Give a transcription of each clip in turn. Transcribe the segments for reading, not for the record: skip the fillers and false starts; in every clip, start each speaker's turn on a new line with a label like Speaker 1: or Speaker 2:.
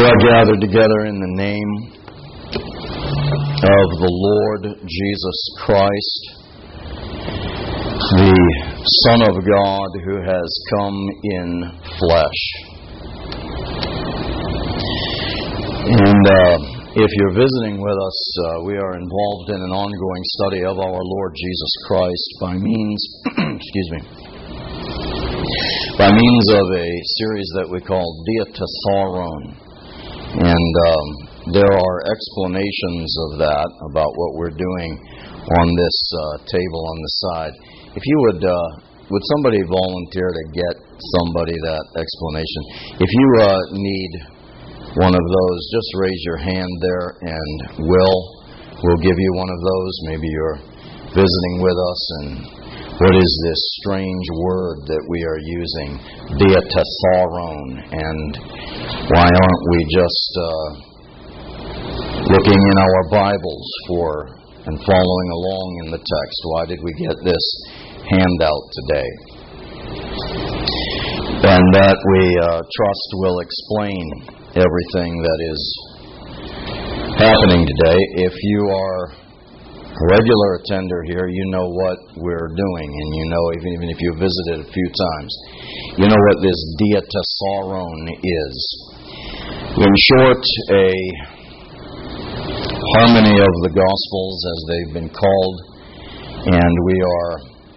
Speaker 1: We are gathered together in the name of the Lord Jesus Christ, the Son of God who has come in flesh. And if you're visiting with us, we are involved in an ongoing study of our Lord Jesus Christ by means, by means of a series that we call Diatessaron. And there are explanations of that, about what we're doing on this table on the side. If you would somebody volunteer to get somebody that explanation? If you need one of those, just raise your hand there and we'll give you one of those. Maybe you're visiting with us and what is this strange word that we are using, Diatessaron, and why aren't we just looking in our Bibles for and following along in the text? Why did we get this handout today? And that we trust will explain everything that is happening today. If you are a regular attender here, you know what we're doing, and you know, even if you visited a few times, you know what this Diatessaron is. In short, a harmony of the Gospels as they've been called, and we are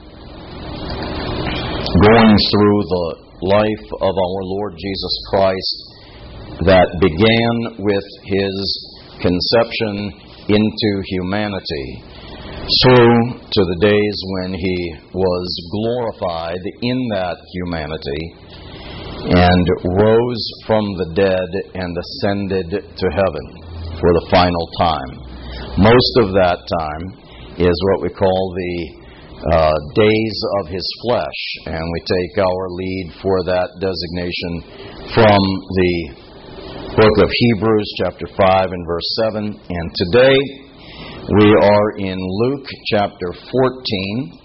Speaker 1: going through the life of our Lord Jesus Christ that began with His conception into humanity through to the days when He was glorified in that humanity and rose from the dead and ascended to heaven for the final time. Most of that time is what we call the days of His flesh, and we take our lead for that designation from the book of Hebrews, chapter 5 and verse 7. And today we are in Luke chapter 14,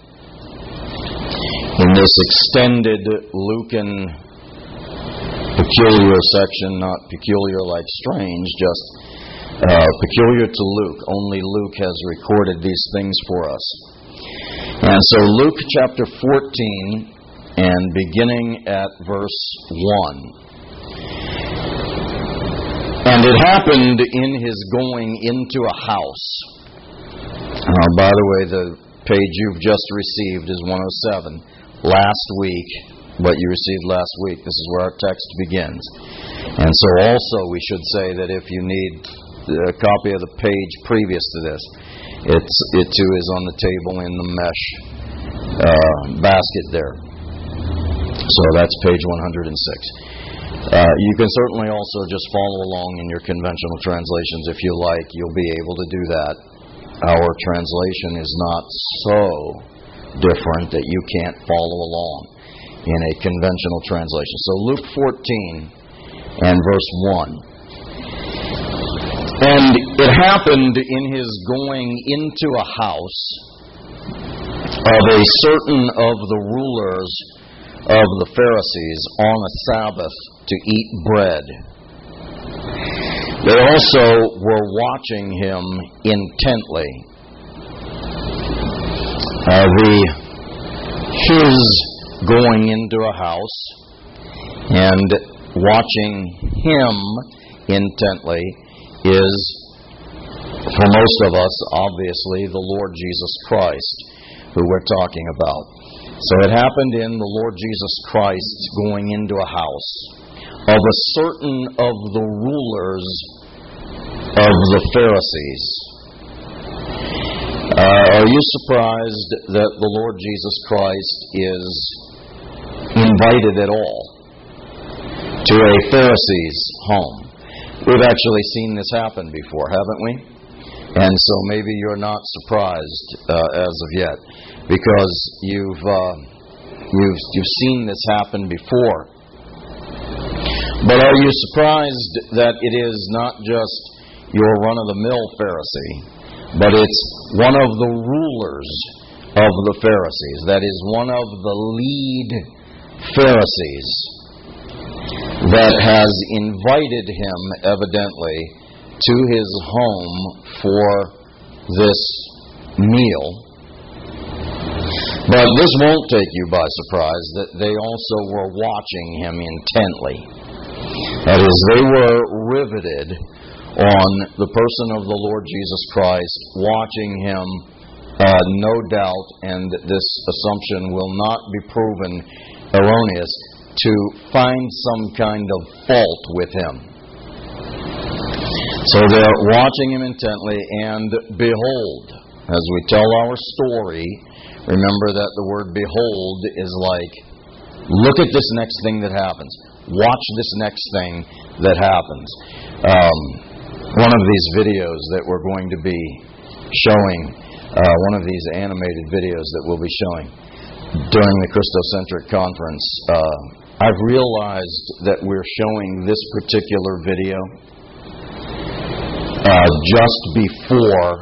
Speaker 1: in this extended Lucan peculiar section, not peculiar like strange, just peculiar to Luke. Only Luke has recorded these things for us. And so Luke chapter 14, and beginning at verse 1. And it happened in his going into a house. By the way, the page you've just received is 107. Last week, what you received last week, this is where our text begins. And so also we should say that if you need a copy of the page previous to this, it too is on the table in the mesh basket there. So that's page 106. You can certainly also just follow along in your conventional translations if you like. You'll be able to do that. Our translation is not so different that you can't follow along in a conventional translation. So Luke 14 and verse 1. And it happened in his going into a house of a certain of the rulers of the Pharisees on a Sabbath to eat bread. They also were watching him intently. His going into a house and watching him intently is, for most of us, obviously, the Lord Jesus Christ, who we're talking about. So it happened in the Lord Jesus Christ going into a house of a certain of the rulers of the Pharisees. Are you surprised that the Lord Jesus Christ is invited at all to a Pharisee's home? We've actually seen this happen before, haven't we? And so maybe you're not surprised as of yet, because you've seen this happen before. But are you surprised that it is not just your run-of-the-mill Pharisee, but it's one of the rulers of the Pharisees, that is, one of the lead Pharisees? that has invited him, evidently, to his home for this meal. But this won't take you by surprise that they also were watching him intently. That is, they were riveted on the person of the Lord Jesus Christ, watching him, no doubt, and this assumption will not be proven erroneous, to find some kind of fault with him. So they're watching him intently, and behold, as we tell our story, remember that the word behold is like, look at this next thing that happens. Watch this next thing that happens. One of these videos that we're going to be showing, one of these animated videos that we'll be showing during the Christocentric Conference, I've realized that we're showing this particular video just before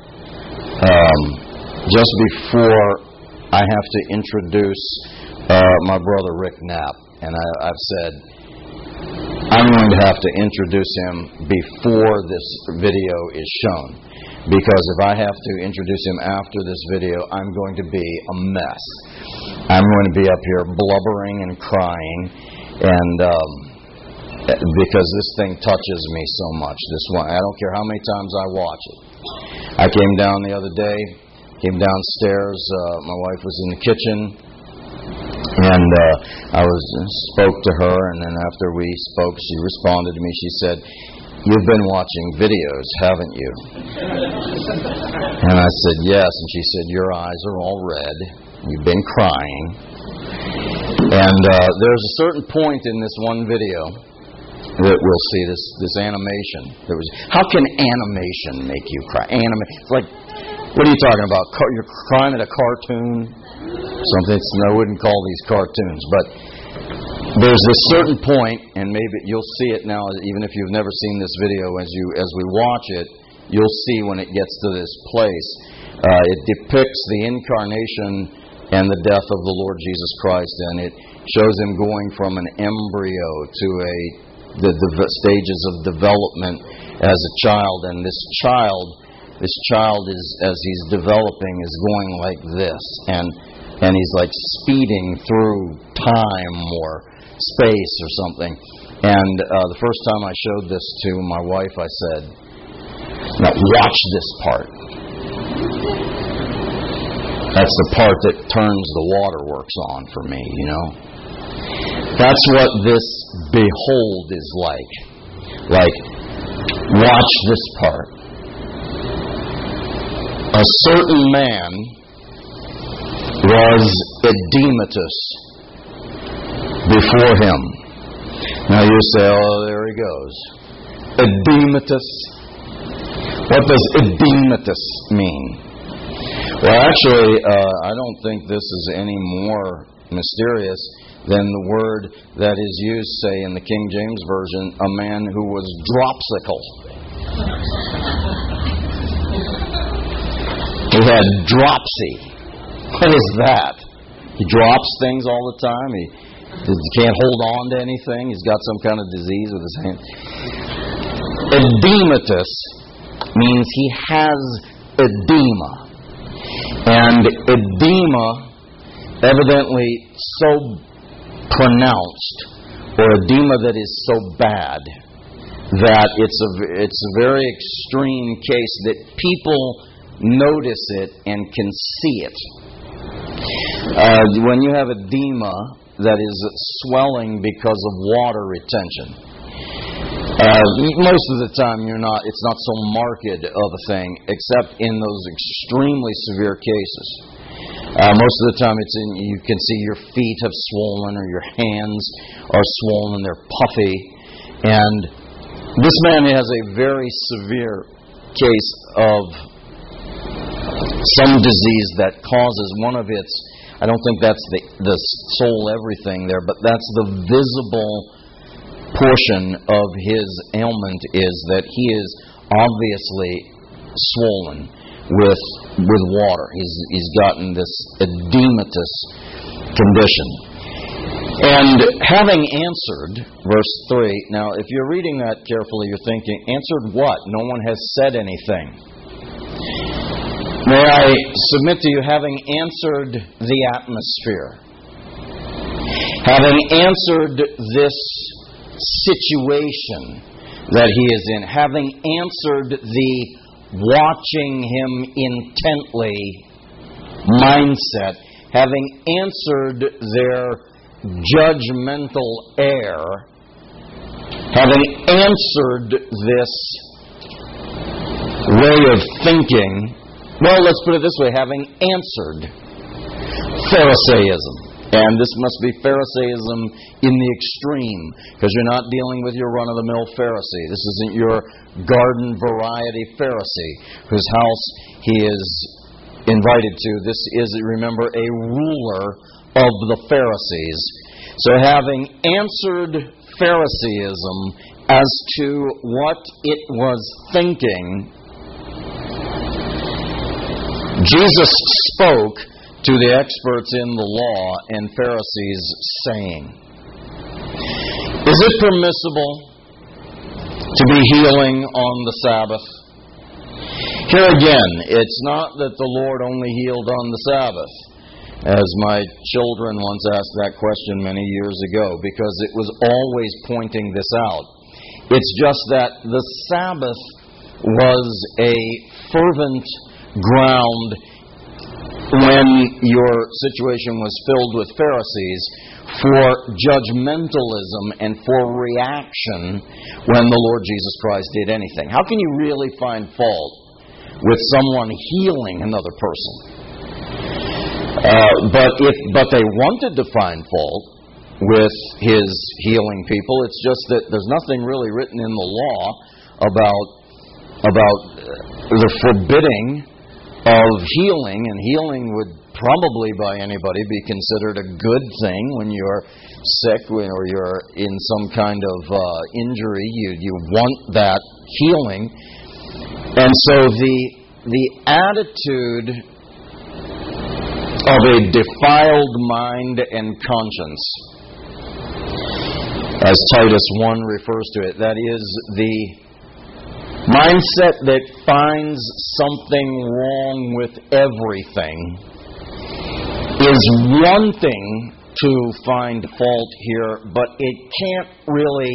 Speaker 1: I have to introduce my brother Rick Knapp. And I've said, I'm going to have to introduce him before this video is shown. Because if I have to introduce him after this video, I'm going to be a mess. I'm going to be up here blubbering and crying, and because this thing touches me so much. This one, I don't care how many times I watch it. I came down the other day, came downstairs. My wife was in the kitchen, and I spoke to her, and then after we spoke, she responded to me. She said, "You've been watching videos, haven't you?" And I said, "Yes." And she said, "Your eyes are all red. You've been crying." And there's a certain point in this one video that we'll see this animation. How can animation make you cry? It's like, what are you talking about? You're crying at a cartoon? Something. I wouldn't call these cartoons, but there's this certain point, and maybe you'll see it now, even if you've never seen this video. As we watch it, you'll see when it gets to this place. It depicts the incarnation and the death of the Lord Jesus Christ, and it shows him going from an embryo to the stages of development as a child, and this child is, as he's developing, is going like this, and he's like speeding through time or space or something. And the first time I showed this to my wife, I said, "Now watch this part. That's the part that turns the waterworks on for me, you know." That's what this behold is like. Like, watch this part. A certain man was edematous before him. Now you say, "Oh, there he goes." Edematous. What does edematous mean? Well, actually, I don't think this is any more mysterious than the word that is used, say, in the King James Version, a man who was dropsical. He had dropsy. What is that? He drops things all the time. He can't hold on to anything. He's got some kind of disease with his hand. Edematous means he has edema. And edema, evidently so pronounced, or edema that is so bad, that it's a very extreme case that people notice it and can see it. When you have edema that is swelling because of water retention, most of the time it's not so marked of a thing, except in those extremely severe cases. Most of the time you can see your feet have swollen or your hands are swollen, they're puffy. And this man has a very severe case of some disease that causes one of its, I don't think that's the sole everything there, but that's the visible portion of his ailment, is that he is obviously swollen with water. He's gotten this edematous condition. And having answered, verse 3, now if you're reading that carefully, you're thinking, answered what? No one has said anything. May I submit to you, having answered the atmosphere, having answered this situation that he is in, having answered the watching him intently mindset, having answered their judgmental air, having answered this way of thinking, well, let's put it this way, having answered Pharisaism. And this must be Pharisaism in the extreme, because you're not dealing with your run-of-the-mill Pharisee. This isn't your garden variety Pharisee whose house he is invited to. This is, remember, a ruler of the Pharisees. So having answered Pharisaism as to what it was thinking, Jesus spoke to the experts in the law and Pharisees, saying, is it permissible to be healing on the Sabbath? Here again, it's not that the Lord only healed on the Sabbath, as my children once asked that question many years ago, because it was always pointing this out. It's just that the Sabbath was a fervent ground when your situation was filled with Pharisees for judgmentalism and for reaction when the Lord Jesus Christ did anything. How can you really find fault with someone healing another person? But they wanted to find fault with his healing people. It's just that there's nothing really written in the law about the forbidding of healing, and healing would probably by anybody be considered a good thing when you're sick or you're in some kind of injury. You want that healing. And so the attitude of a defiled mind and conscience, as Titus 1 refers to it, that is the mindset that finds something wrong with everything, is wanting to find fault here, but it can't really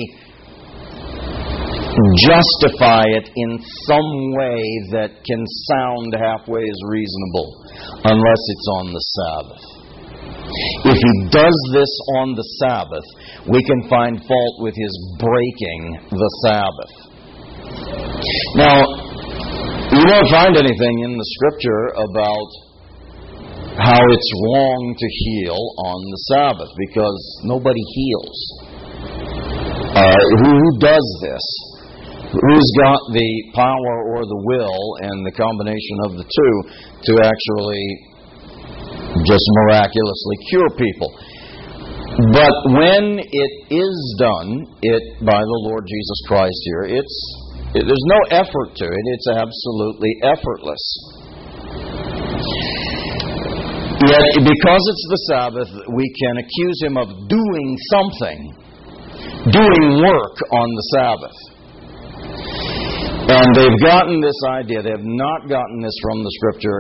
Speaker 1: justify it in some way that can sound halfway as reasonable, unless it's on the Sabbath. If he does this on the Sabbath, we can find fault with his breaking the Sabbath. Now, you won't find anything in the Scripture about how it's wrong to heal on the Sabbath, because nobody heals. Who does this? Who's got the power or the will and the combination of the two to actually just miraculously cure people? But when it is done, by the Lord Jesus Christ here, there's no effort to it. It's absolutely effortless. Yet, because it's the Sabbath, we can accuse him of doing something, doing work on the Sabbath. And they've gotten this idea. They have not gotten this from the Scripture.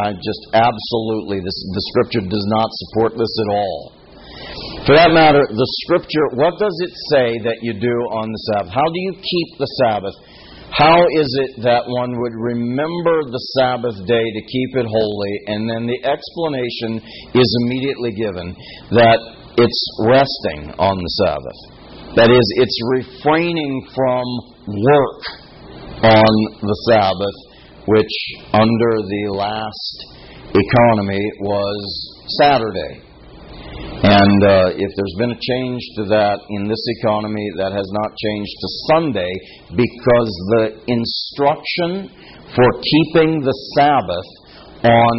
Speaker 1: The Scripture does not support this at all. For that matter, the Scripture, what does it say that you do on the Sabbath? How do you keep the Sabbath? How is it that one would remember the Sabbath day to keep it holy? And then the explanation is immediately given that it's resting on the Sabbath. That is, it's refraining from work on the Sabbath, which under the last economy was Saturday. And if there's been a change to that in this economy, that has not changed to Sunday, because the instruction for keeping the Sabbath on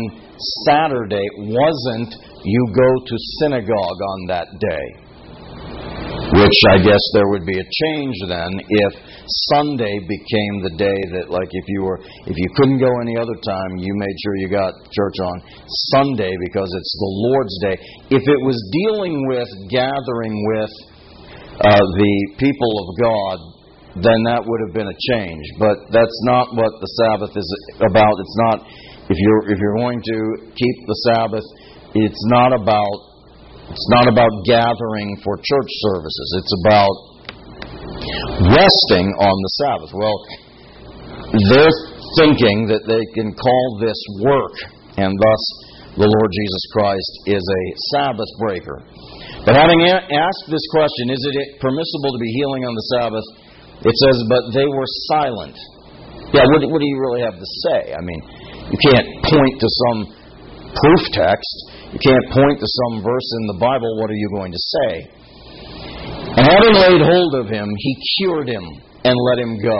Speaker 1: Saturday wasn't you go to synagogue on that day. Which I guess there would be a change then if Sunday became the day that, like, if you couldn't go any other time, you made sure you got church on Sunday because it's the Lord's Day. If it was dealing with gathering with the people of God, then that would have been a change. But that's not what the Sabbath is about. It's not, if you're going to keep the Sabbath, it's not about gathering for church services. It's about resting on the Sabbath. Well, they're thinking that they can call this work, and thus the Lord Jesus Christ is a Sabbath breaker. But having asked this question, is it permissible to be healing on the Sabbath? It says, but they were silent. Yeah, what do you really have to say? I mean, you can't point to some proof text. You can't point to some verse in the Bible. What are you going to say? And having laid hold of him, he cured him and let him go.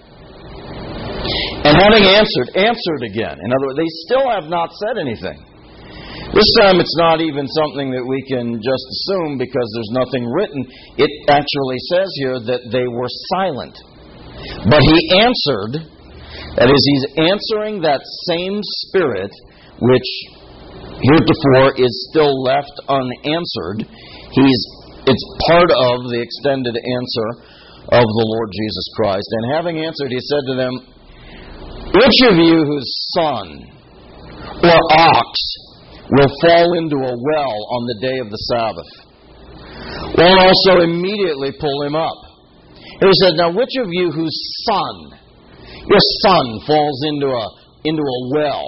Speaker 1: And having answered again. In other words, they still have not said anything. This time it's not even something that we can just assume because there's nothing written. It actually says here that they were silent. But he answered, that is, he's answering that same spirit which heretofore is still left unanswered. It's part of the extended answer of the Lord Jesus Christ. And having answered, he said to them, which of you whose son or ox will fall into a well on the day of the Sabbath, will also immediately pull him up? And he said, now which of you whose son, your son falls into a well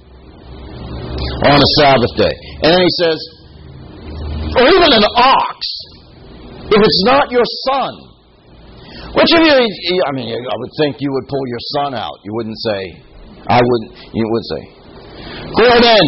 Speaker 1: on a Sabbath day? And then he says, or even an ox, if it's not your son, which of you, I mean, I would think you would pull your son out. You wouldn't say, you would say, Gordon,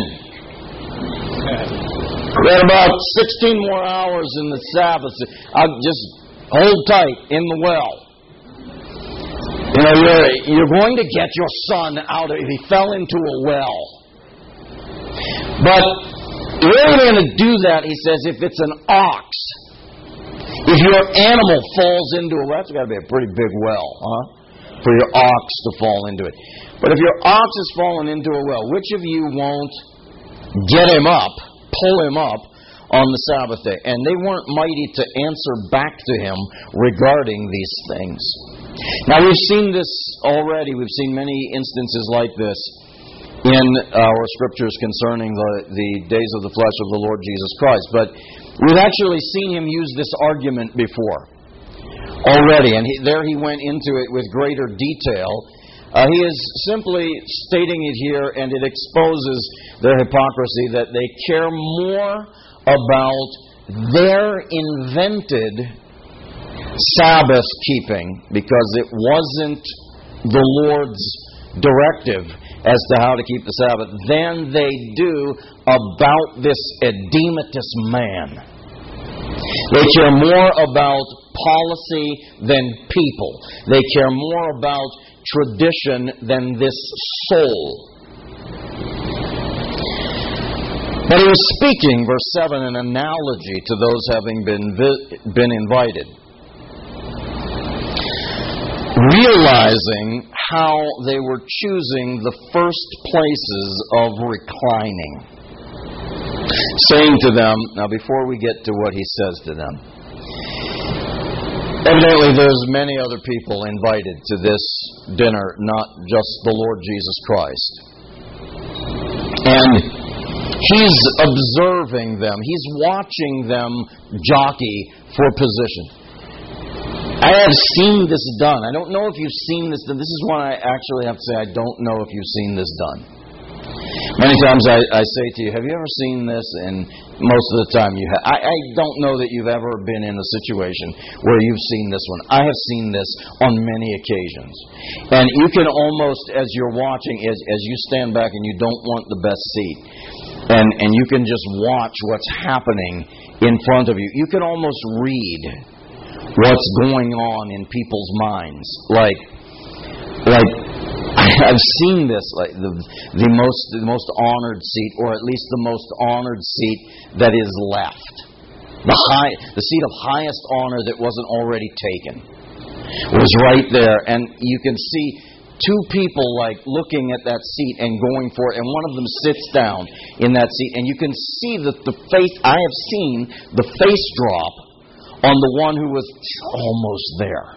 Speaker 1: we had about 16 more hours in the Sabbath. I'll just hold tight in the well. You know, you're going to get your son out of, if he fell into a well. But you're only going to do that, he says, if it's an ox. If your animal falls into a well, that's got to be a pretty big well, for your ox to fall into it. But if your ox has fallen into a well, which of you won't get him up, pull him up on the Sabbath day? And they weren't mighty to answer back to him regarding these things. Now, we've seen this already. We've seen many instances like this in our scriptures concerning the days of the flesh of the Lord Jesus Christ. But we've actually seen him use this argument before already. And there he went into it with greater detail. He is simply stating it here, and it exposes their hypocrisy, that they care more about their invented Sabbath keeping, because it wasn't the Lord's directive as to how to keep the Sabbath, than they do about this edematous man. They care more about policy than people. They care more about tradition than this soul. But he was speaking, verse 7, an analogy to those having been invited, realizing how they were choosing the first places of reclining, saying to them, now before we get to what he says to them, evidently there's many other people invited to this dinner, not just the Lord Jesus Christ. And he's observing them. He's watching them jockey for position. I have seen this done. I don't know if you've seen this done. This is one I actually have to say, I don't know if you've seen this done. Many times I say to you, have you ever seen this? And most of the time you have. I don't know that you've ever been in a situation where you've seen this one. I have seen this on many occasions. And you can almost, as you're watching, as you stand back and you don't want the best seat, and you can just watch what's happening in front of you, you can almost read what's going on in people's minds. Like I've seen this, like the most honored seat, or at least the most honored seat that is left. The seat of highest honor that wasn't already taken was right there. And you can see two people like looking at that seat and going for it, and one of them sits down in that seat, and you can see that I have seen the face drop on the one who was almost there.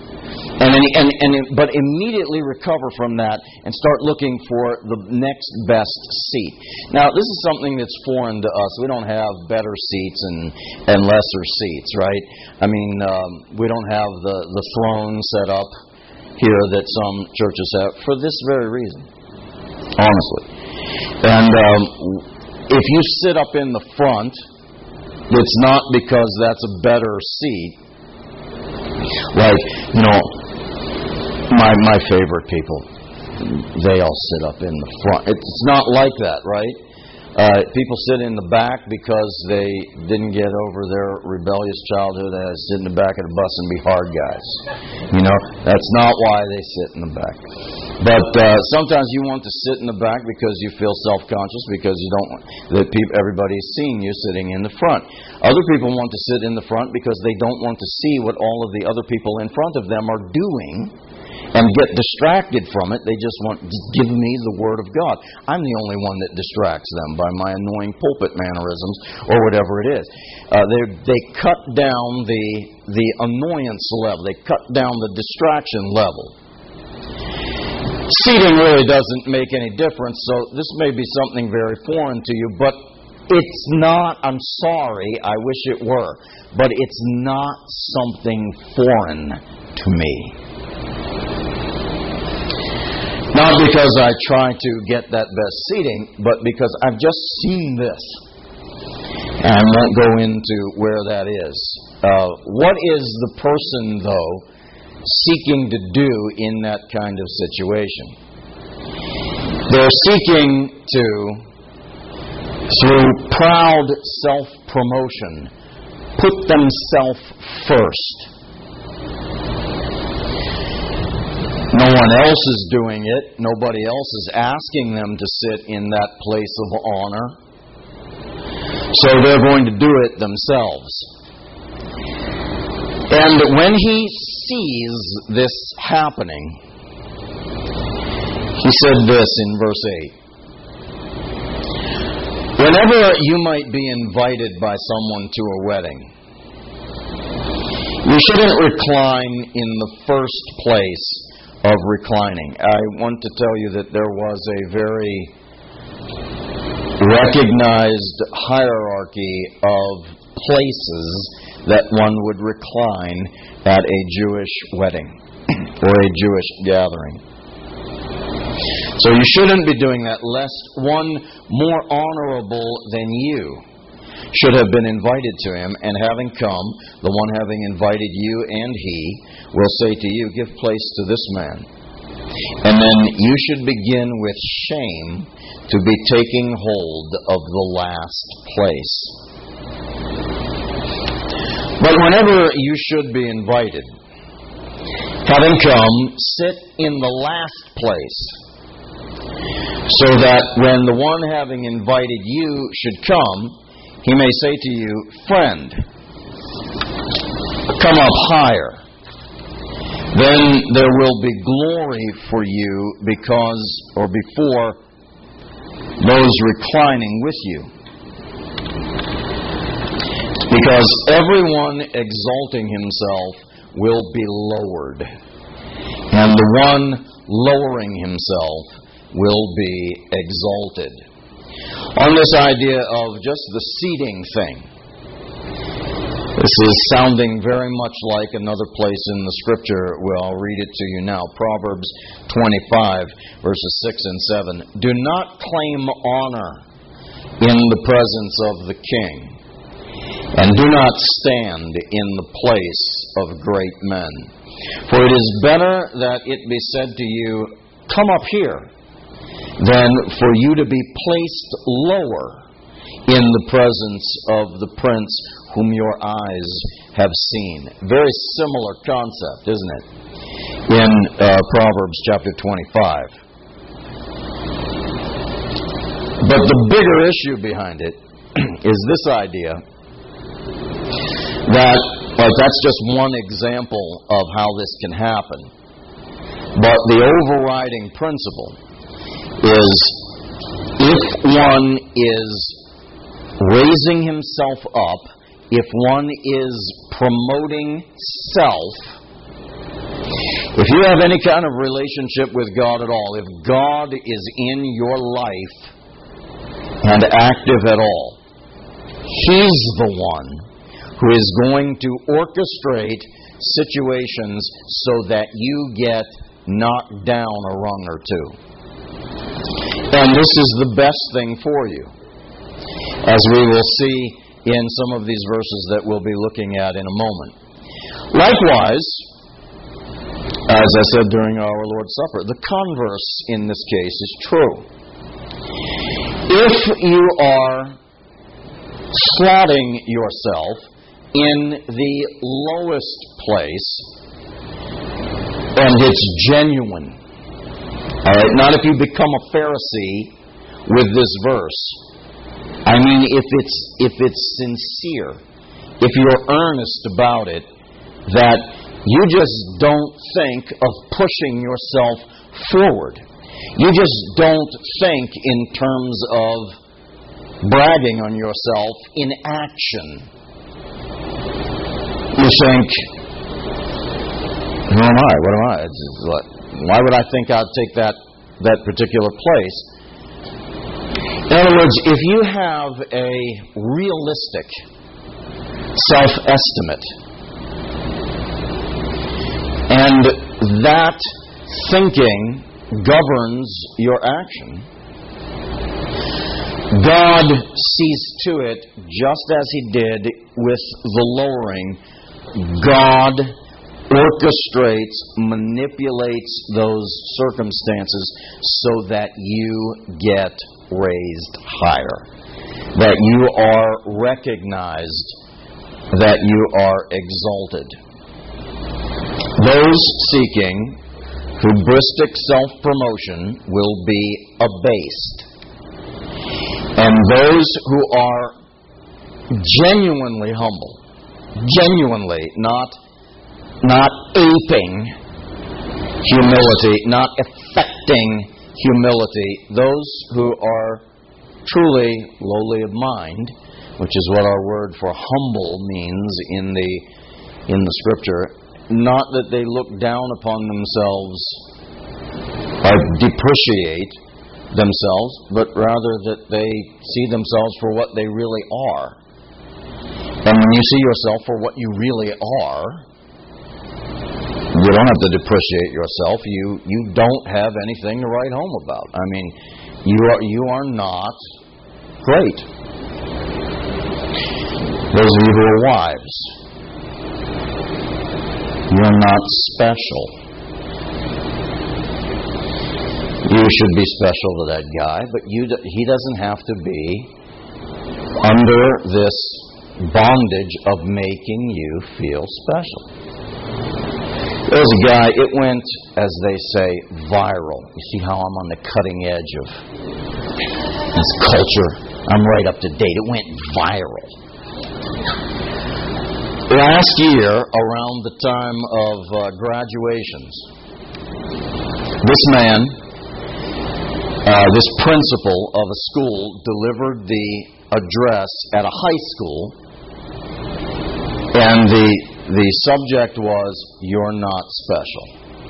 Speaker 1: But immediately recover from that and start looking for the next best seat. Now, this is something that's foreign to us. We don't have better seats and lesser seats, right? I mean, we don't have the throne set up here that some churches have for this very reason, honestly. And if you sit up in the front, it's not because that's a better seat. Like, my favorite people, they all sit up in the front. It's not like that, right? People sit in the back because they didn't get over their rebellious childhood as sit in the back of the bus and be hard guys. That's not why they sit in the back. But sometimes you want to sit in the back because you feel self-conscious, because you don't want that everybody's seeing you sitting in the front. Other people want to sit in the front because they don't want to see what all of the other people in front of them are doing and get distracted from it. They just want, give me the Word of God. I'm the only one that distracts them by my annoying pulpit mannerisms or whatever it is. They cut down the annoyance level. They cut down the distraction level. Seating really doesn't make any difference, so this may be something very foreign to you, but it's not. I'm sorry, I wish it were, but it's not something foreign to me. Not because I try to get that best seating, but because I've just seen this. And I won't go into where that is. What is the person, though, seeking to do in that kind of situation? They're seeking to, through proud self-promotion, put themselves first. No one else is doing it. Nobody else is asking them to sit in that place of honor. So they're going to do it themselves. And when he sees this happening, he said this in verse 8. Whenever you might be invited by someone to a wedding, you shouldn't recline in the first place of reclining. I want to tell you that there was a very recognized hierarchy of places that one would recline at a Jewish wedding or a Jewish gathering. So you shouldn't be doing that, lest one more honorable than you should have been invited to him, and having come, the one having invited you and he will say to you, give place to this man. And then you should begin with shame to be taking hold of the last place. But whenever you should be invited, having come, sit in the last place, so that when the one having invited you should come, he may say to you, friend, come up higher. Then there will be glory for you before those reclining with you. Because everyone exalting himself will be lowered, and the one lowering himself will be exalted. On this idea of just the seating thing, this is sounding very much like another place in the Scripture. Well, I'll read it to you now. Proverbs 25, verses 6 and 7. Do not claim honor in the presence of the king, and do not stand in the place of great men. For it is better that it be said to you, come up here, than for you to be placed lower in the presence of the prince whom your eyes have seen. Very similar concept, isn't it? In Proverbs chapter 25. But the bigger issue behind it is this idea That's just one example of how this can happen. But the overriding principle is if one is raising himself up, if one is promoting self, if you have any kind of relationship with God at all, if God is in your life and active at all, He's the one who is going to orchestrate situations so that you get knocked down a rung or two. And this is the best thing for you, as we will see in some of these verses that we'll be looking at in a moment. Likewise, as I said during our Lord's Supper, the converse in this case is true. If you are slotting yourself in the lowest place, and it's genuine, all right, not if you become a Pharisee with this verse. I mean, if it's sincere, if you're earnest about it, that you just don't think of pushing yourself forward. You just don't think in terms of bragging on yourself in action. You think, who am I? What am I? Why would I think I'd take that particular place? In other words, if you have a realistic self-estimate, and that thinking governs your action, God sees to it, just as He did with the lowering. God orchestrates, manipulates those circumstances so that you get raised higher, that you are recognized, that you are exalted. Those seeking hubristic self-promotion will be abased. And those who are genuinely humble, genuinely, not aping humility, not affecting humility, those who are truly lowly of mind, which is what our word for humble means in the Scripture, not that they look down upon themselves or depreciate themselves, but rather that they see themselves for what they really are. And when you see yourself for what you really are, you don't have to depreciate yourself. You don't have anything to write home about. I mean, you are not great. Those of you who are wives, you're not special. You should be special to that guy, but he doesn't have to be under this bondage of making you feel special. There's a guy, it went, as they say, viral. You see how I'm on the cutting edge of this culture? I'm right up to date. It went viral. Last year, around the time of graduations, this man, this principal of a school, delivered the address at a high school, and the subject was, "You're not special."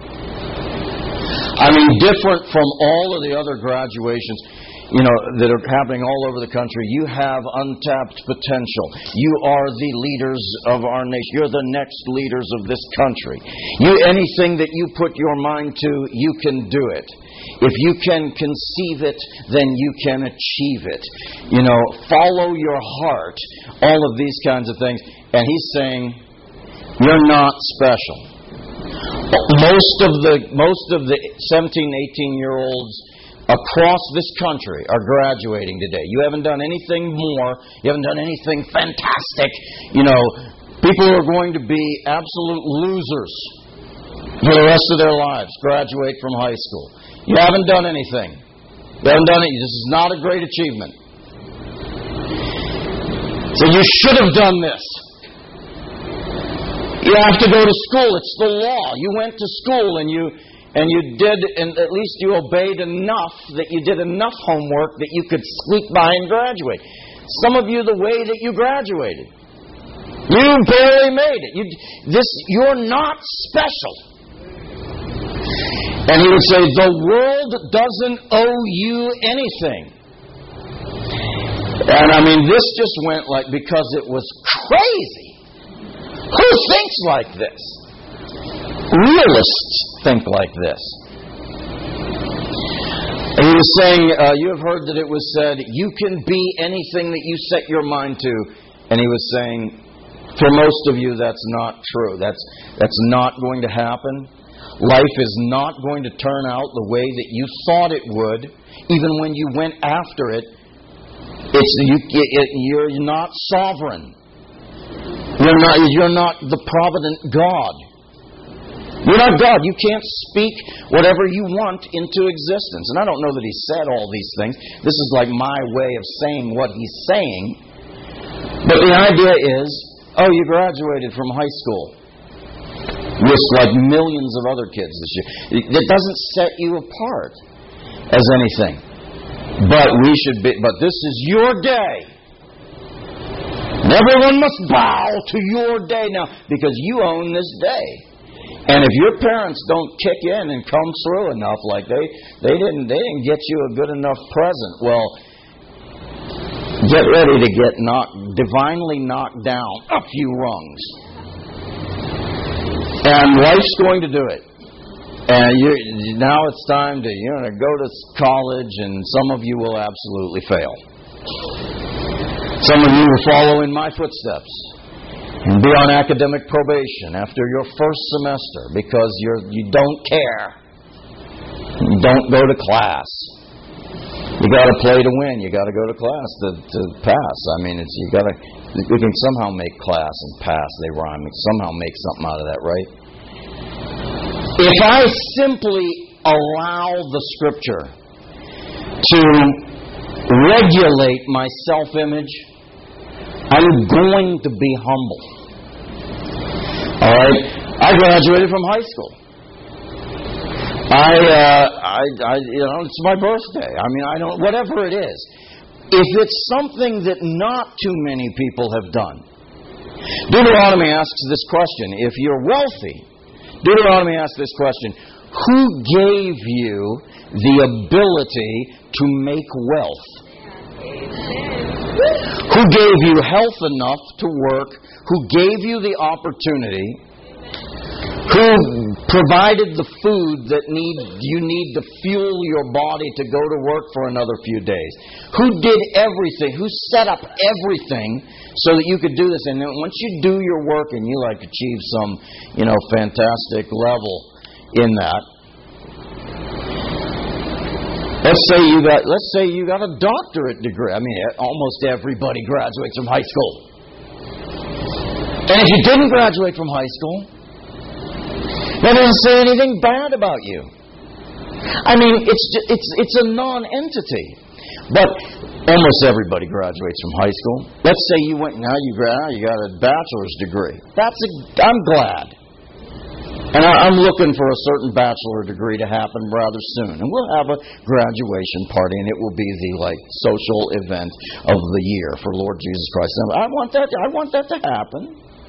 Speaker 1: I mean, different from all of the other graduations, that are happening all over the country. You have untapped potential. You are the leaders of our nation. You're the next leaders of this country. Anything that you put your mind to, you can do it. If you can conceive it, then you can achieve it. Follow your heart. All of these kinds of things. And he's saying, you're not special. Most of the 17, 18-year-olds across this country are graduating today. You haven't done anything more. You haven't done anything fantastic. People are going to be absolute losers for the rest of their lives, graduate from high school. You haven't done anything. You haven't done it. This is not a great achievement. So you should have done this. You have to go to school. It's the law. You went to school and you did, and at least you obeyed enough that you did enough homework that you could squeak by and graduate. Some of you, the way that you graduated, you barely made it. You're not special. And he would say, the world doesn't owe you anything. And I mean, this just went like, because it was crazy. Who thinks like this? Realists think like this. And he was saying, you have heard that it was said, you can be anything that you set your mind to. And he was saying, for most of you, that's not true. That's not going to happen. Life is not going to turn out the way that you thought it would, even when you went after it. You're not sovereign. You're not the provident God. You're not God. You can't speak whatever you want into existence. And I don't know that he said all these things. This is like my way of saying what he's saying. But the idea is, you graduated from high school with like millions of other kids this year. It doesn't set you apart as anything. But this is your day. And everyone must bow to your day now because you own this day. And if your parents don't kick in and come through enough, like they didn't get you a good enough present, well, get ready to get divinely knocked down a few rungs. And life's going to do it. And now it's time to go to college, and some of you will absolutely fail. Some of you will follow in my footsteps and be on academic probation after your first semester because you don't care. You don't go to class. You got to play to win. You got to go to class to pass. I mean, we can somehow make class and pass. They rhyme. We can somehow make something out of that, right? If I simply allow the Scripture to regulate my self-image, I'm going to be humble. All right? I graduated from high school. It's my birthday. I mean, whatever it is. If it's something that not too many people have done. Deuteronomy asks this question. If you're wealthy, Deuteronomy asks this question. Who gave you the ability to make wealth? Who gave you health enough to work? Who gave you the opportunity? Who provided the food that you need to fuel your body to go to work for another few days? Who did everything? Who set up everything so that you could do this? And then once you do your work and you achieve some, fantastic level in that. Let's say you got a doctorate degree. I mean, almost everybody graduates from high school. And if you didn't graduate from high school, that doesn't say anything bad about you. I mean, it's a non-entity. But almost everybody graduates from high school. Let's say you got a bachelor's degree. I'm glad. And I'm looking for a certain bachelor degree to happen rather soon. And we'll have a graduation party, and it will be the social event of the year for Lord Jesus Christ. I want that to happen.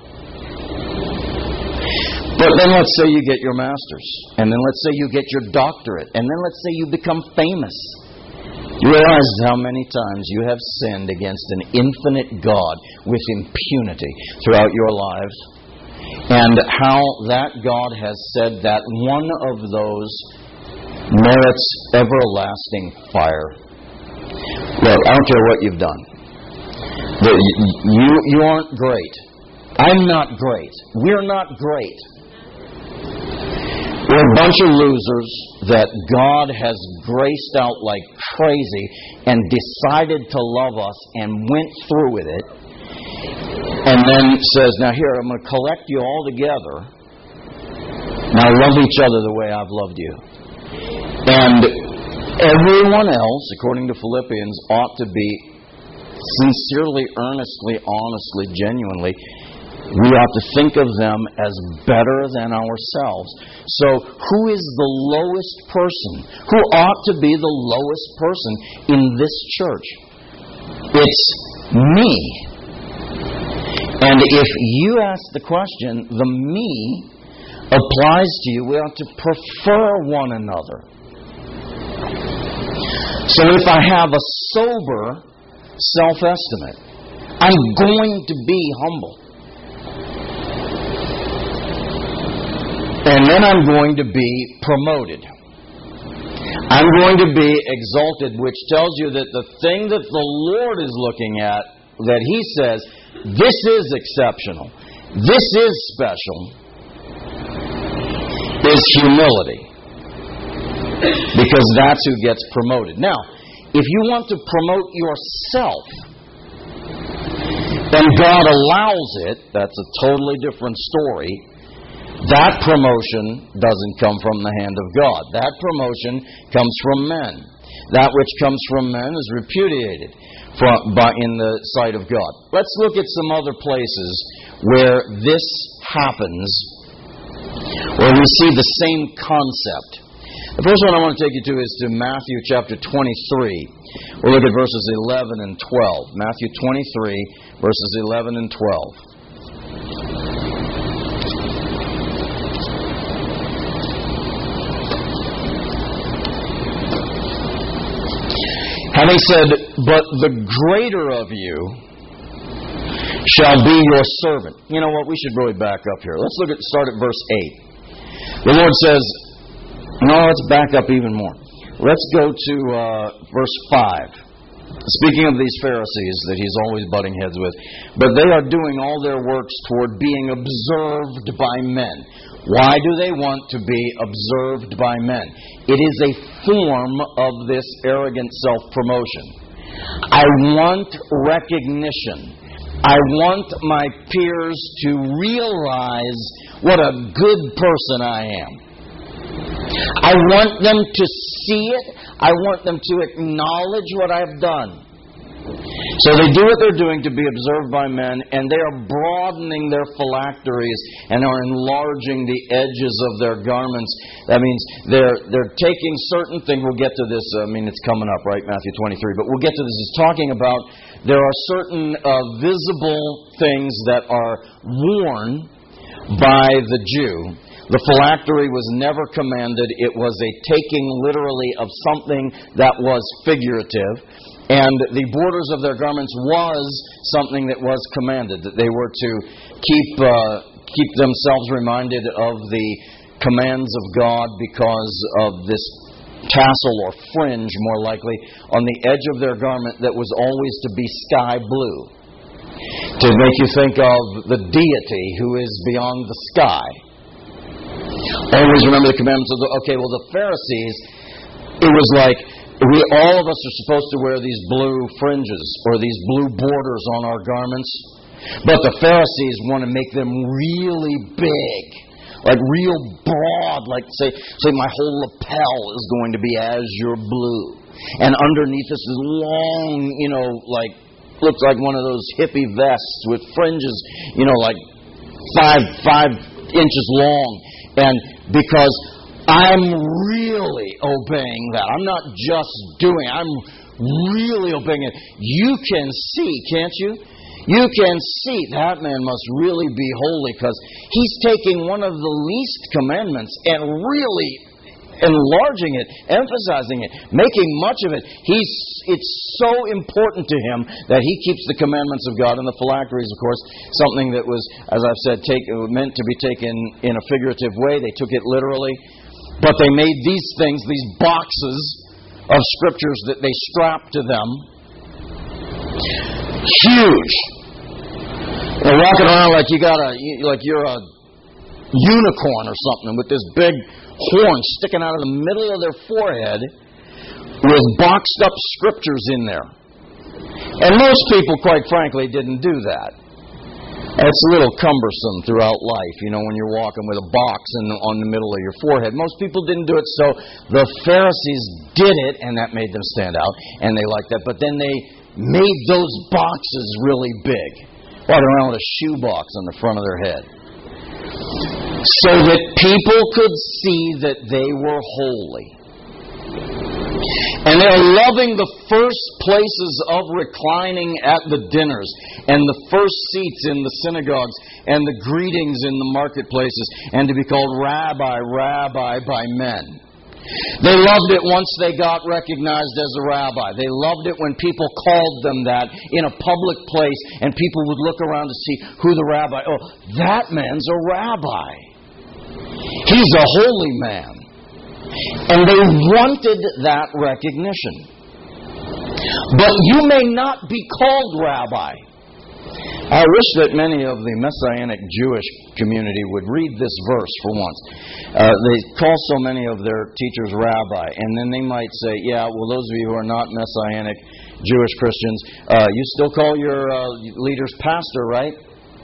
Speaker 1: But then let's say you get your master's, and then let's say you get your doctorate, and then let's say you become famous. You realize how many times you have sinned against an infinite God with impunity throughout your lives. And how that God has said that one of those merits everlasting fire. Look, I don't care what you've done. You aren't great. I'm not great. We're not great. We're a bunch of losers that God has graced out like crazy and decided to love us and went through with it. And then says, now here, I'm going to collect you all together. Now love each other the way I've loved you. And everyone else, according to Philippians, ought to be sincerely, earnestly, honestly, genuinely we ought to think of them as better than ourselves. So, who is the lowest person? Who ought to be the lowest person in this church? It's me. And if you ask the question, the me applies to you. We ought to prefer one another. So if I have a sober self-estimate, I'm going to be humble. And then I'm going to be promoted. I'm going to be exalted, which tells you that the thing that the Lord is looking at, that He says, this is exceptional, this is special, is humility. Because that's who gets promoted. Now, if you want to promote yourself, and God allows it, that's a totally different story. That promotion doesn't come from the hand of God. That promotion comes from men. That which comes from men is repudiated in the sight of God. Let's look at some other places where this happens, where we see the same concept. The first one I want to take you to is to Matthew chapter 23. We'll look at verses 11 and 12. Matthew 23, verses 11 and 12. Having said, but the greater of you shall be your servant. You know what? We should really back up here. Let's start at verse 8. The Lord says, no, let's back up even more. Let's go to verse 5. Speaking of these Pharisees that He's always butting heads with, but they are doing all their works toward being observed by men. Why do they want to be observed by men? It is a form of this arrogant self-promotion. I want recognition. I want my peers to realize what a good person I am. I want them to see it. I want them to acknowledge what I've done. So they do what they're doing to be observed by men, and they are broadening their phylacteries and are enlarging the edges of their garments. That means they're taking certain things. We'll get to this. It's coming up, right? Matthew 23. But we'll get to this. It's talking about there are certain visible things that are worn by the Jew. The phylactery was never commanded. It was a taking literally of something that was figurative. And the borders of their garments was something that was commanded, that they were to keep themselves reminded of the commands of God because of this tassel or fringe, more likely, on the edge of their garment that was always to be sky blue, to make you think of the deity who is beyond the sky. Always remember the commandments of the Pharisees, it was like, all of us are supposed to wear these blue fringes or these blue borders on our garments. But the Pharisees want to make them really big, like real broad, like say my whole lapel is going to be azure blue. And underneath this is long, looks like one of those hippie vests with fringes, like 5 inches long. And because I'm really obeying that. I'm not just doing it. I'm really obeying it. You can see, can't you? You can see that man must really be holy because he's taking one of the least commandments and really enlarging it, emphasizing it, making much of it. It's so important to him that he keeps the commandments of God. And the phylacteries, of course, something that was, as I've said, meant to be taken in a figurative way. They took it literally. But they made these things, these boxes of scriptures that they strapped to them, huge. They're walking around like you're a unicorn or something with this big horn sticking out of the middle of their forehead with boxed up scriptures in there. And most people, quite frankly, didn't do that. It's a little cumbersome throughout life, when you're walking with a box on the middle of your forehead. Most people didn't do it, so the Pharisees did it, and that made them stand out, and they liked that. But then they made those boxes really big walking around with a shoebox on the front of their head, so that people could see that they were holy. And they're loving the first places of reclining at the dinners, and the first seats in the synagogues, and the greetings in the marketplaces, and to be called Rabbi, Rabbi by men. They loved it once they got recognized as a rabbi. They loved it when people called them that in a public place, and people would look around to see who the rabbi. Oh, that man's a rabbi. He's a holy man. And they wanted that recognition. But you may not be called rabbi. I wish that many of the Messianic Jewish community would read this verse for once. They call so many of their teachers rabbi, and then they might say, yeah, well, those of you who are not Messianic Jewish Christians, you still call your leaders pastor, right?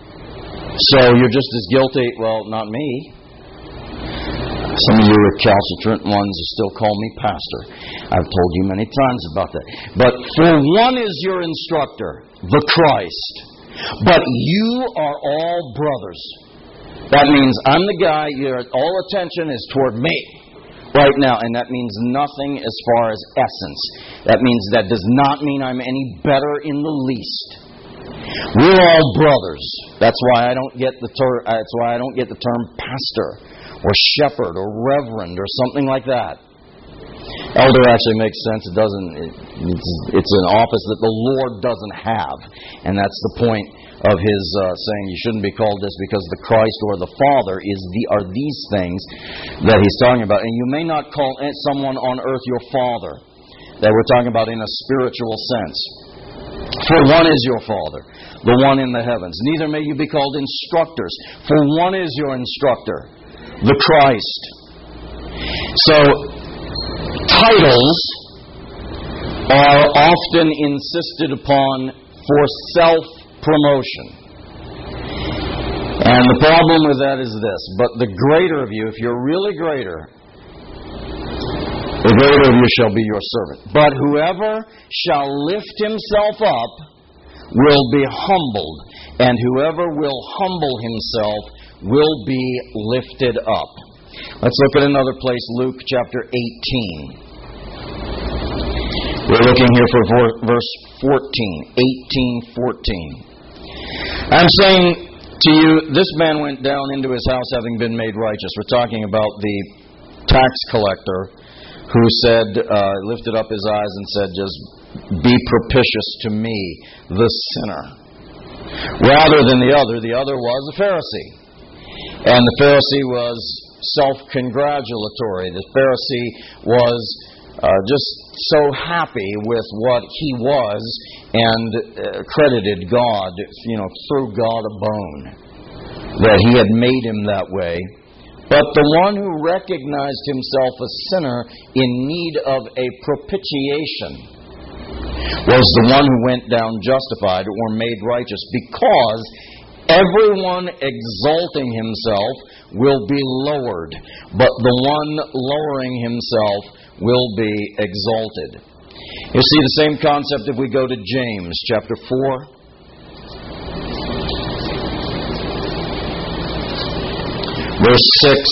Speaker 1: So you're just as guilty. Well, not me. Some of you recalcitrant ones still call me pastor. I've told you many times about that. But for one is your instructor, the Christ. But you are all brothers. That means I'm the guy, all attention is toward me right now. And that means nothing as far as essence. That means that does not mean I'm any better in the least. We're all brothers. That's why I don't get the term pastor, or shepherd, or reverend, or something like that. Elder actually makes sense. It doesn't. It's an office that the Lord doesn't have, and that's the point of his saying you shouldn't be called this, because the Christ or the Father are these things that he's talking about. And you may not call someone on earth your father. That we're talking about in a spiritual sense. For one is your Father, the one in the heavens. Neither may you be called instructors. For one is your instructor, the Christ. So, titles are often insisted upon for self-promotion. And the problem with that is this: but the greater of you, if you're really greater, the greater of you shall be your servant. But whoever shall lift himself up will be humbled, and whoever will humble himself will be lifted up. Let's look at another place, Luke chapter 18. We're looking here for verse 14, 18:14. I'm saying to you, this man went down into his house having been made righteous. We're talking about the tax collector who said, lifted up his eyes and said, just be propitious to me, the sinner. Rather than the other was a Pharisee. And the Pharisee was self-congratulatory. The Pharisee was just so happy with what he was and credited God, threw God a bone that he had made him that way. But the one who recognized himself a sinner in need of a propitiation was the one who went down justified or made righteous, because everyone exalting himself will be lowered, but the one lowering himself will be exalted. You see the same concept if we go to James chapter 4. Verse 6.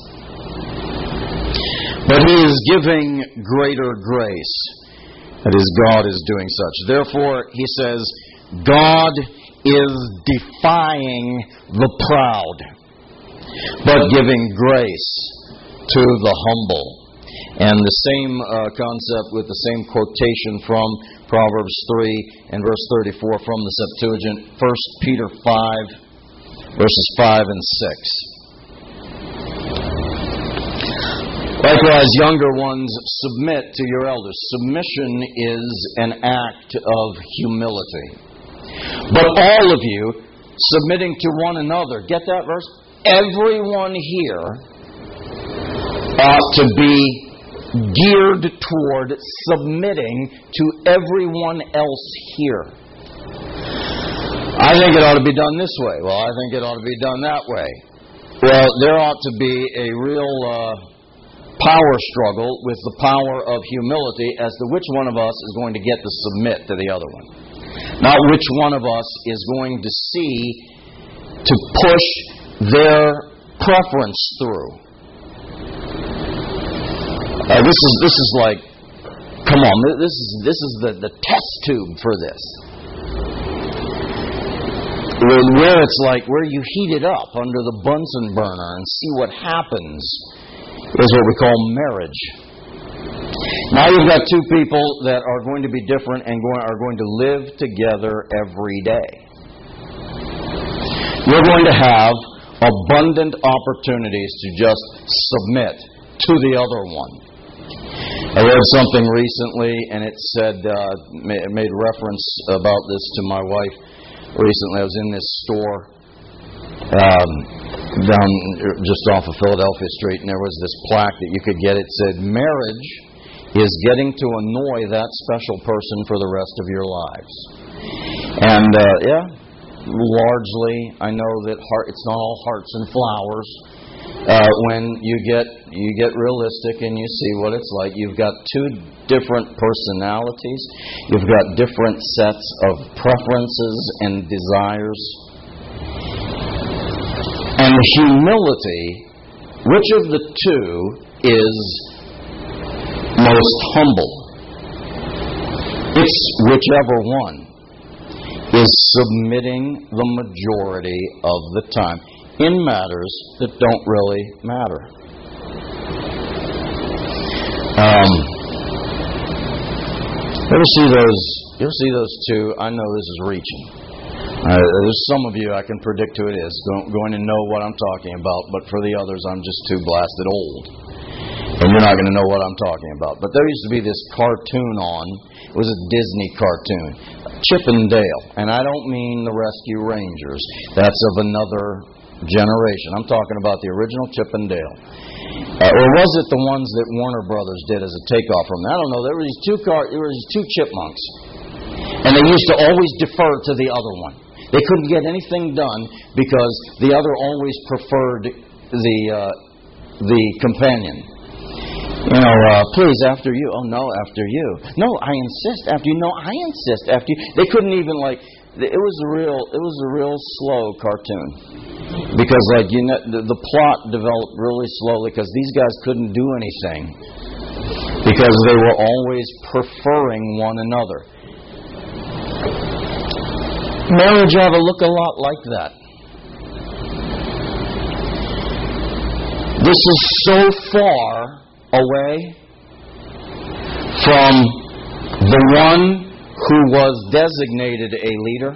Speaker 1: But he is giving greater grace. That is, God is doing such. Therefore, he says, God is defying the proud, but giving grace to the humble. And the same concept with the same quotation from Proverbs 3 and verse 34 from the Septuagint, 1 Peter 5, verses 5 and 6. Likewise, younger ones, submit to your elders. Submission is an act of humility. But all of you, submitting to one another. Get that verse? Everyone here ought to be geared toward submitting to everyone else here. I think it ought to be done this way. Well, I think it ought to be done that way. Well, there ought to be a real power struggle with the power of humility as to which one of us is going to get to submit to the other one. Not which one of us is going to see to push their preference through. This is like, come on, this is the test tube for this. Where it's like, where you heat it up under the Bunsen burner and see what happens is what we call marriage. Now you've got two people that are going to be different and are going to live together every day. You're going to have abundant opportunities to just submit to the other one. I read something recently, and it said, it made reference about this to my wife recently. I was in this store down just off of Philadelphia Street, and there was this plaque that you could get. It said, "Marriage is getting to annoy that special person for the rest of your lives." And largely, I know that it's not all hearts and flowers. When you get realistic and you see what it's like, you've got two different personalities, you've got different sets of preferences and desires. And humility, which of the two is most humble? It's whichever one is submitting the majority of the time in matters that don't really matter. You ever see those two? I know this is reaching. There's some of you I can predict who it is going to know what I'm talking about, but for the others I'm just too blasted old. And you're not going to know what I'm talking about. But there used to be this cartoon on. It was a Disney cartoon. Chip and Dale. And I don't mean the Rescue Rangers. That's of another generation. I'm talking about the original Chip and Dale. Or was it the ones that Warner Brothers did as a takeoff from? I don't know. There were these two chipmunks. And they used to always defer to the other one. They couldn't get anything done because the other always preferred the companion. Please, after you. Oh, no, after you. No, I insist after you. No, I insist after you. They couldn't even, it was a real slow cartoon. Because, the plot developed really slowly because these guys couldn't do anything. Because they were always preferring one another. Marriage ought to look a lot like that. This is so far away from the one who was designated a leader,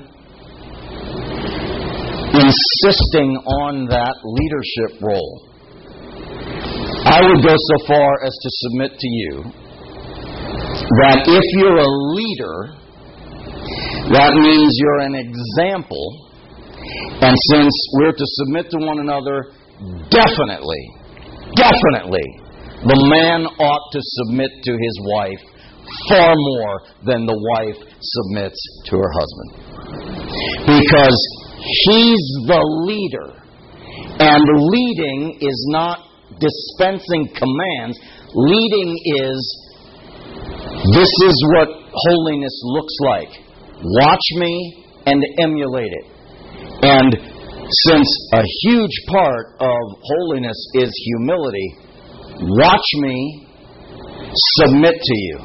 Speaker 1: insisting on that leadership role. I would go so far as to submit to you that if you're a leader, that means you're an example, and since we're to submit to one another, definitely, the man ought to submit to his wife far more than the wife submits to her husband. Because he's the leader. And leading is not dispensing commands. Leading is, this is what holiness looks like. Watch me and emulate it. And since a huge part of holiness is humility, watch me submit to you.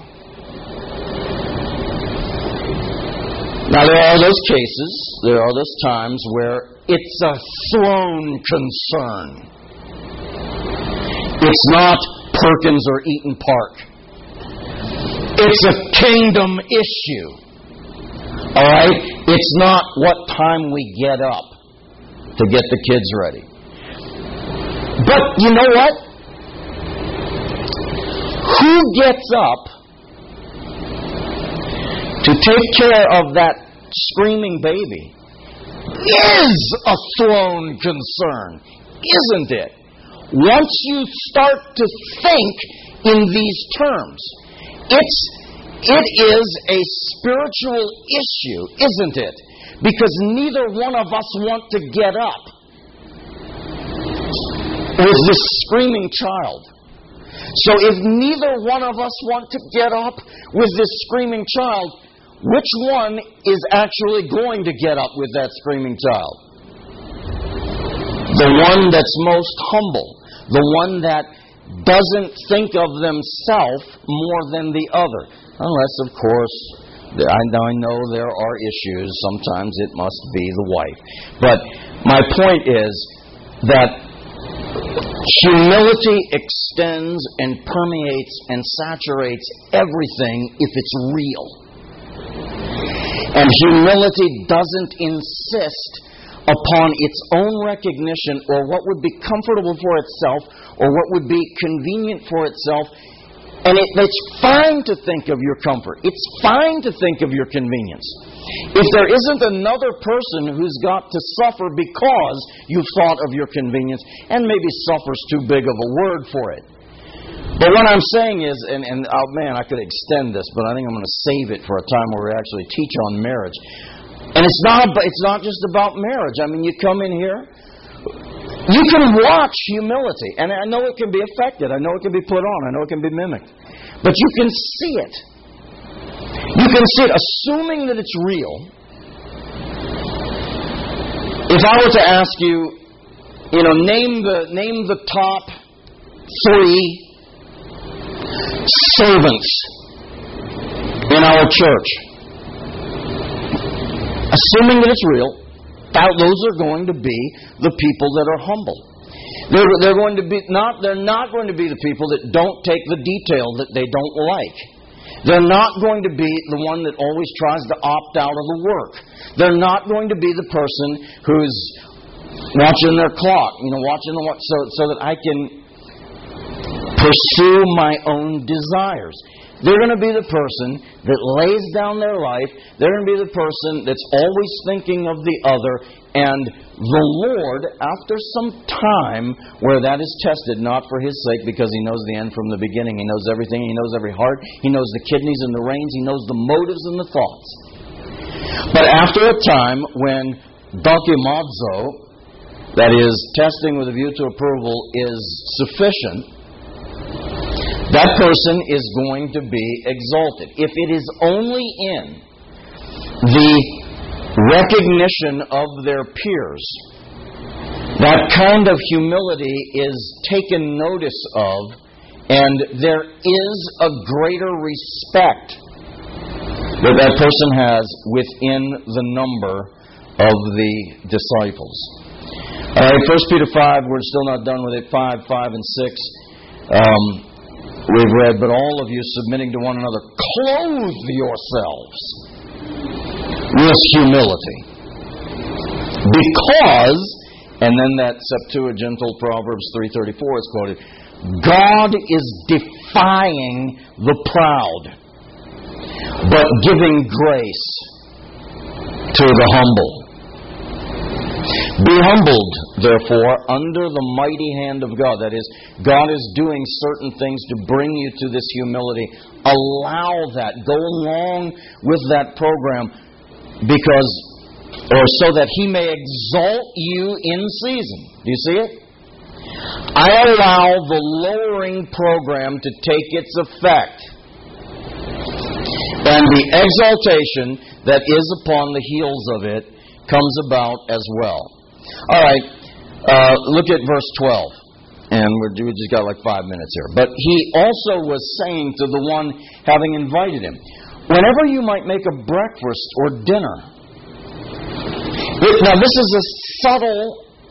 Speaker 1: Now, there are those cases, there are those times where it's a throne concern. It's not Perkins or Eaton Park. It's a kingdom issue. All right? It's not what time we get up to get the kids ready. But you know what? Who gets up to take care of that screaming baby is a throne concern, isn't it? Once you start to think in these terms, it is a spiritual issue, isn't it? Because neither one of us want to get up with this screaming child. So if neither one of us want to get up with this screaming child, which one is actually going to get up with that screaming child? The one that's most humble. The one that doesn't think of themselves more than the other. Unless, of course, I know there are issues. Sometimes it must be the wife. But my point is that humility extends and permeates and saturates everything if it's real. And humility doesn't insist upon its own recognition or what would be comfortable for itself or what would be convenient for itself. And it's fine to think of your comfort. It's fine to think of your convenience. If there isn't another person who's got to suffer because you've thought of your convenience, and maybe suffer's too big of a word for it. But what I'm saying is, and oh man, I could extend this, but I think I'm going to save it for a time where we actually teach on marriage. And it's not just about marriage. I mean, you come in here, you can watch humility. And I know it can be affected. I know it can be put on. I know it can be mimicked. But you can see it. You can see it, assuming that it's real. If I were to ask you, name the top 3 servants in our church. Assuming that it's real, those are going to be the people that are humble. They're not going to be the people that don't take the detail that they don't like. They're not going to be the one that always tries to opt out of the work. They're not going to be the person who's watching their clock, watching the watch so that I can pursue my own desires. They're going to be the person that lays down their life. They're going to be the person that's always thinking of the other. And the Lord, after some time where that is tested, not for His sake, because He knows the end from the beginning. He knows everything. He knows every heart. He knows the kidneys and the reins. He knows the motives and the thoughts. But after a time when dokimazo, that is, testing with a view to approval, is sufficient, that person is going to be exalted. If it is only in the recognition of their peers, that kind of humility is taken notice of, and there is a greater respect that person has within the number of the disciples. All right, 1 Peter 5, we're still not done with it, 5 and 6. We've read, but all of you submitting to one another, clothe yourselves with humility. Because, and then that Septuagintal Proverbs 3:34 is quoted, God is defying the proud, but giving grace to the humble. Be humbled, therefore, under the mighty hand of God. That is, God is doing certain things to bring you to this humility. Allow that. Go along with that program so that He may exalt you in season. Do you see it? I allow the lowering program to take its effect. And the exaltation that is upon the heels of it comes about as well. All right, look at verse 12. And we just got like 5 minutes here. But He also was saying to the one having invited Him, whenever you might make a breakfast or dinner. Now this is a subtle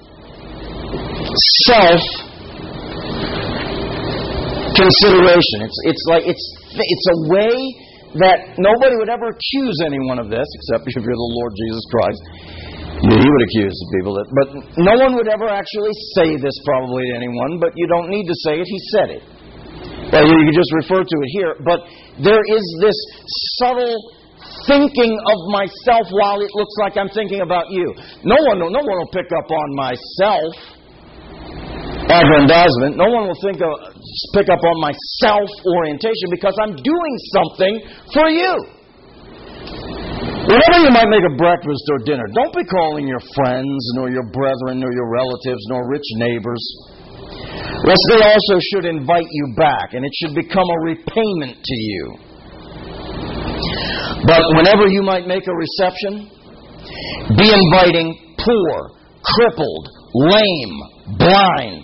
Speaker 1: self-consideration. It's a way that nobody would ever accuse anyone of this, except if you're the Lord Jesus Christ. He would accuse people but no one would ever actually say this probably to anyone, but you don't need to say it. He said it. Well, you can just refer to it here. But there is this subtle thinking of myself while it looks like I'm thinking about you. No one will pick up on my self-aggrandizement. No one will pick up on my self-orientation because I'm doing something for you. Whenever you might make a breakfast or dinner, don't be calling your friends, nor your brethren, nor your relatives, nor rich neighbors, lest they also should invite you back, and it should become a repayment to you. But whenever you might make a reception, be inviting poor, crippled, lame, blind,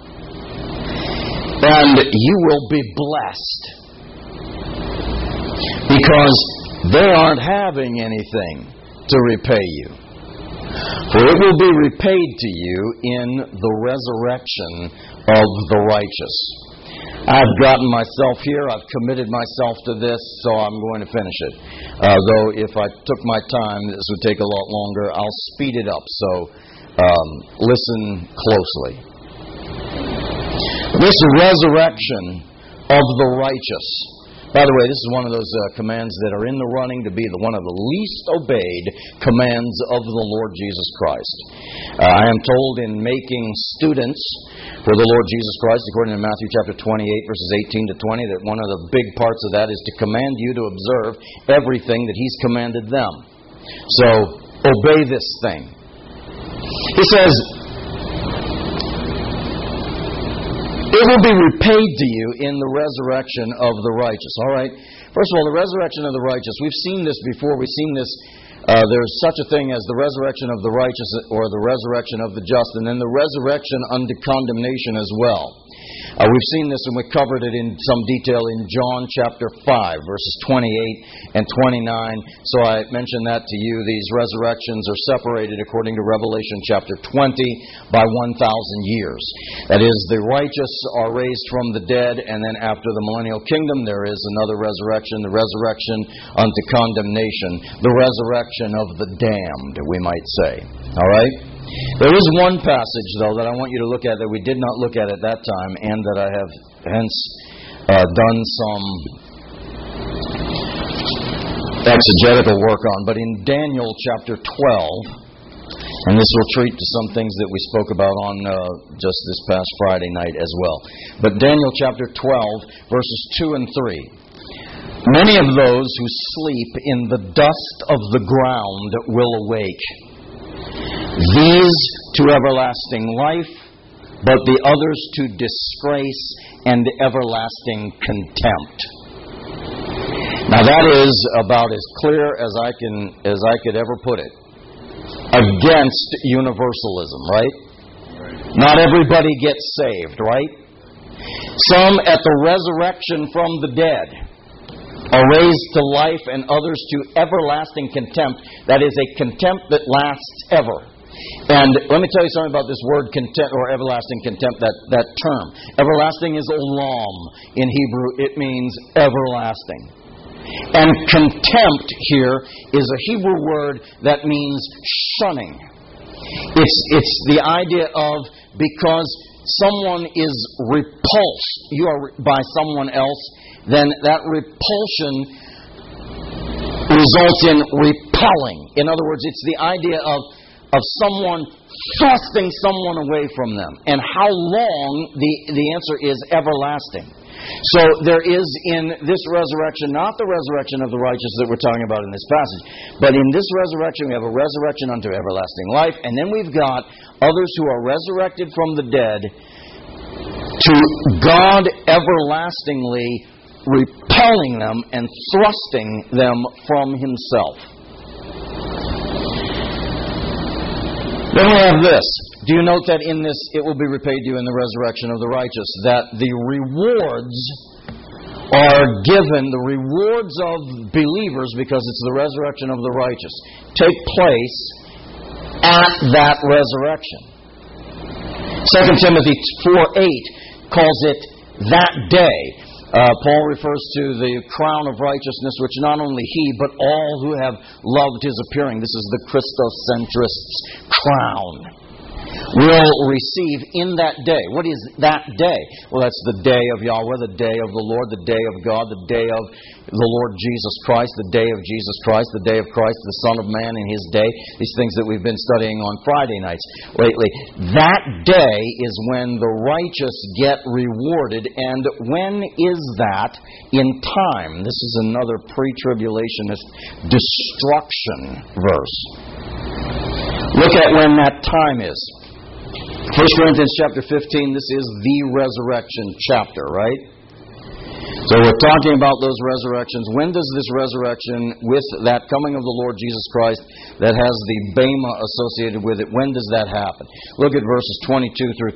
Speaker 1: and you will be blessed, because they aren't having anything to repay you. For it will be repaid to you in the resurrection of the righteous. I've gotten myself here. I've committed myself to this, so I'm going to finish it. Though if I took my time, this would take a lot longer. I'll speed it up, so listen closely. This resurrection of the righteous. By the way, this is one of those commands that are in the running to be one of the least obeyed commands of the Lord Jesus Christ. I am told in making students for the Lord Jesus Christ, according to Matthew chapter 28, verses 18 to 20, that one of the big parts of that is to command you to observe everything that He's commanded them. So, obey this thing. He says, it will be repaid to you in the resurrection of the righteous. All right. First of all, the resurrection of the righteous. We've seen this before. We've seen this. There's such a thing as the resurrection of the righteous or the resurrection of the just, and then the resurrection unto condemnation as well. We've seen this and we covered it in some detail in John chapter 5, verses 28 and 29. So I mentioned that to you. These resurrections are separated according to Revelation chapter 20 by 1,000 years. That is, the righteous are raised from the dead, and then after the millennial kingdom there is another resurrection, the resurrection unto condemnation, the resurrection of the damned, we might say. All right? There is one passage, though, that I want you to look at that we did not look at that time, and that I have hence done some exegetical work on. But in Daniel chapter 12, and this will treat to some things that we spoke about on just this past Friday night as well. But Daniel chapter 12, verses 2 and 3. Many of those who sleep in the dust of the ground will awake. These to everlasting life, but the others to disgrace and everlasting contempt. Now that is about as clear as I could ever put it. Against universalism, right? Not everybody gets saved, right? Some at the resurrection from the dead are raised to life, and others to everlasting contempt. That is a contempt that lasts ever. And let me tell you something about this word contempt or everlasting contempt, that term. Everlasting is olam in Hebrew. It means everlasting. And contempt here is a Hebrew word that means shunning. It's the idea of because someone is repulsed by someone else, then that repulsion results in repelling. In other words, it's the idea of someone thrusting someone away from them. And how long? The answer is everlasting. So there is in this resurrection, not the resurrection of the righteous that we're talking about in this passage, but in this resurrection we have a resurrection unto everlasting life, and then we've got others who are resurrected from the dead to God everlastingly repelling them and thrusting them from Himself. Then we have this. Do you note that in this, it will be repaid to you in the resurrection of the righteous, that the rewards are given, the rewards of believers, because it's the resurrection of the righteous, take place at that resurrection. 2 Timothy 4:8 calls it that day. Paul refers to the crown of righteousness, which not only he, but all who have loved His appearing, this is the Christocentrist's crown, will receive in that day. What is that day? Well, that's the day of Yahweh, the day of the Lord, the day of God, the day of the Lord Jesus Christ, the day of Jesus Christ, the day of Christ, the Son of Man in His day. These things that we've been studying on Friday nights lately. That day is when the righteous get rewarded. And when is that? In time. This is another pre-tribulationist destruction verse. Look at when that time is. 1 Corinthians chapter 15, this is the resurrection chapter, right? So we're talking about those resurrections. When does this resurrection with that coming of the Lord Jesus Christ that has the bema associated with it, when does that happen? Look at verses 22 through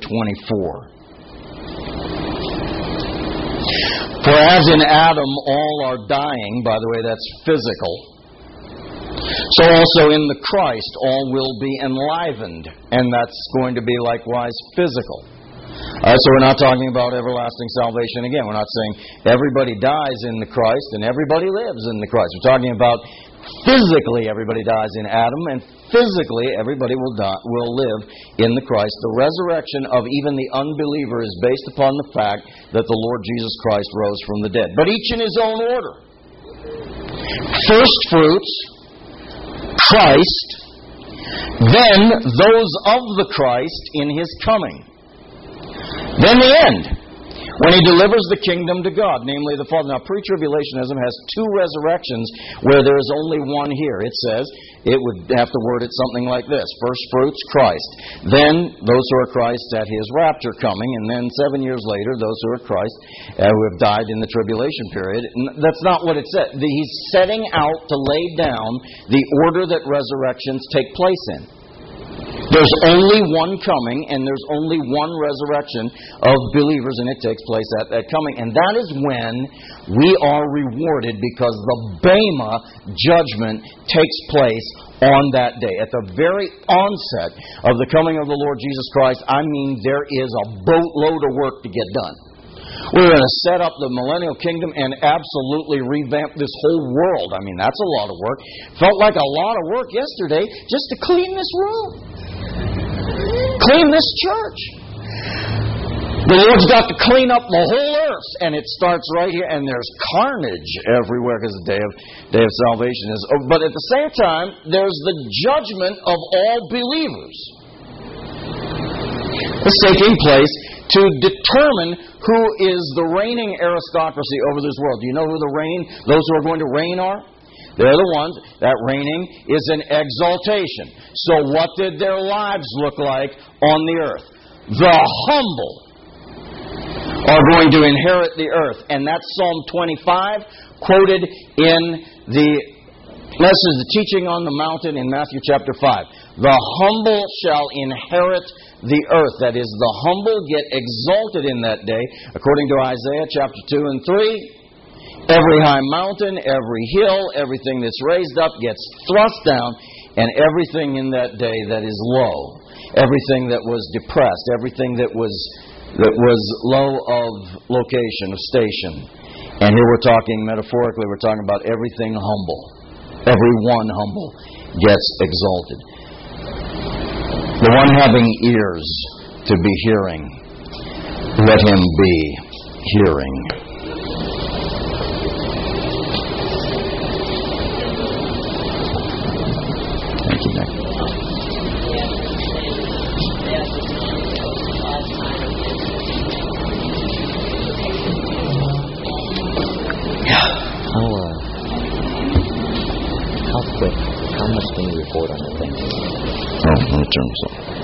Speaker 1: 24. For as in Adam all are dying, by the way, that's physical, so also in the Christ all will be enlivened, and that's going to be likewise physical. So we're not talking about everlasting salvation again. We're not saying everybody dies in the Christ and everybody lives in the Christ. We're talking about physically everybody dies in Adam, and physically everybody will live in the Christ. The resurrection of even the unbeliever is based upon the fact that the Lord Jesus Christ rose from the dead. But each in his own order. First fruits, Christ, then those of the Christ in his coming. Then the end, when he delivers the kingdom to God, namely the Father. Now, pre-tribulationism has two resurrections where there is only one here. It says, it would have to word it something like this: first fruits, Christ. Then those who are Christ at his rapture coming, and then 7 years later, those who are Christ who have died in the tribulation period. That's not what it said. He's setting out to lay down the order that resurrections take place in. There's only one coming, and there's only one resurrection of believers, and it takes place at that coming. And that is when we are rewarded, because the Bema judgment takes place on that day. At the very onset of the coming of the Lord Jesus Christ, I mean, there is a boatload of work to get done. We're going to set up the millennial kingdom and absolutely revamp this whole world. I mean, that's a lot of work. Felt like a lot of work yesterday just to clean this room. Clean this church. The Lord's got to clean up the whole earth, and it starts right here. And there's carnage everywhere because the day of salvation is. But at the same time, there's the judgment of all believers. It's taking place to determine who is the reigning aristocracy over this world. Do you know who those who are going to reign are? They're the ones. That reigning is an exaltation. So what did their lives look like on the earth? The humble are going to inherit the earth. And that's Psalm 25, quoted in the teaching on the mountain in Matthew chapter 5. The humble shall inherit the earth. That is, the humble get exalted in that day, according to Isaiah chapter 2 and 3. Every high mountain, every hill, everything that's raised up gets thrust down, and everything in that day that is low, everything that was depressed, everything that was low of location, of station. And here we're talking metaphorically, we're talking about everything humble. Everyone humble gets exalted. The one having ears to be hearing, let him be hearing. Thank you, Nick. How quick? How much can you report on the thing? Oh, let me turn this off.